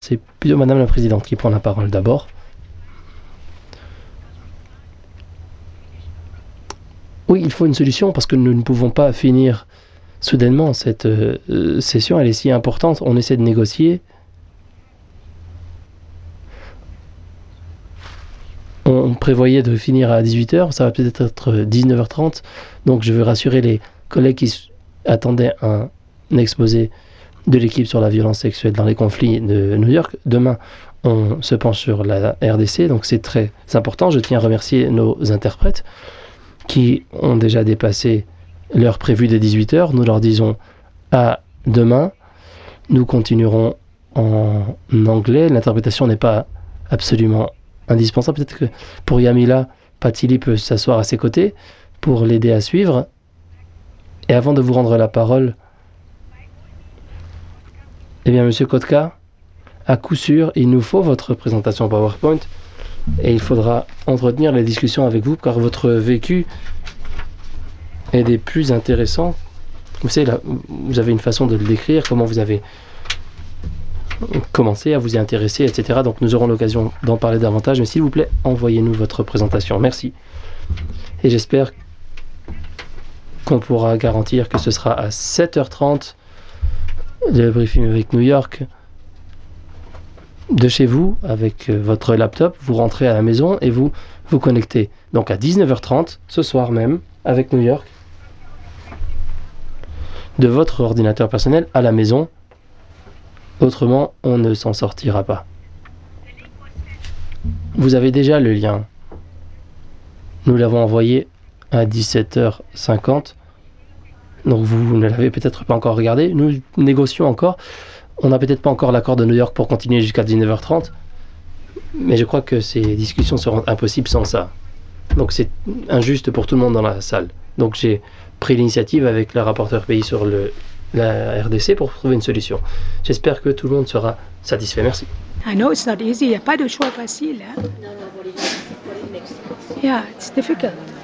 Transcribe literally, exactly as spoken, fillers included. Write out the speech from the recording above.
C'est plutôt Madame la Présidente qui prend la parole d'abord. Oui, il faut une solution parce que nous ne pouvons pas finir soudainement cette euh, session. Elle est si importante. On essaie de négocier. On prévoyait de finir à dix-huit heures. Ça va peut-être être dix-neuf heures trente. Donc je veux rassurer les collègues qui attendaient un, un exposé de l'équipe sur la violence sexuelle dans les conflits de New York. Demain, on se penche sur la R D C. Donc c'est très important. Je tiens à remercier nos interprètes qui ont déjà dépassé l'heure prévue de dix-huit heures. Nous leur disons à demain. Nous continuerons en anglais. L'interprétation n'est pas absolument indispensable. Peut-être que pour Yamila, Patili peut s'asseoir à ses côtés pour l'aider à suivre. Et avant de vous rendre la parole, eh bien, Monsieur Kotka, à coup sûr, il nous faut votre présentation PowerPoint et il faudra entretenir les discussions avec vous car votre vécu est des plus intéressants. Vous savez, là, vous avez une façon de le décrire, comment vous avez commencé à vous y intéresser, et cetera. Donc nous aurons l'occasion d'en parler davantage, mais s'il vous plaît, envoyez-nous votre présentation. Merci. Et j'espère qu'on pourra garantir que ce sera à sept heures trente, le briefing avec New York, de chez vous, avec votre laptop, vous rentrez à la maison et vous vous connectez. Donc à dix-neuf heures trente, ce soir même, avec New York, de votre ordinateur personnel à la maison. Autrement, on ne s'en sortira pas. Vous avez déjà le lien. Nous l'avons envoyé à dix-sept heures cinquante. Donc vous ne l'avez peut-être pas encore regardé. Nous négocions encore. On n'a peut-être pas encore l'accord de New York pour continuer jusqu'à dix-neuf heures trente. Mais je crois que ces discussions seront impossibles sans ça. Donc c'est injuste pour tout le monde dans la salle. Donc j'ai pris l'initiative avec le rapporteur pays sur le, la R D C pour trouver une solution. J'espère que tout le monde sera satisfait. Merci. I know it's not easy. Il n'y a pas de choix facile. Hein? Yeah, it's difficult.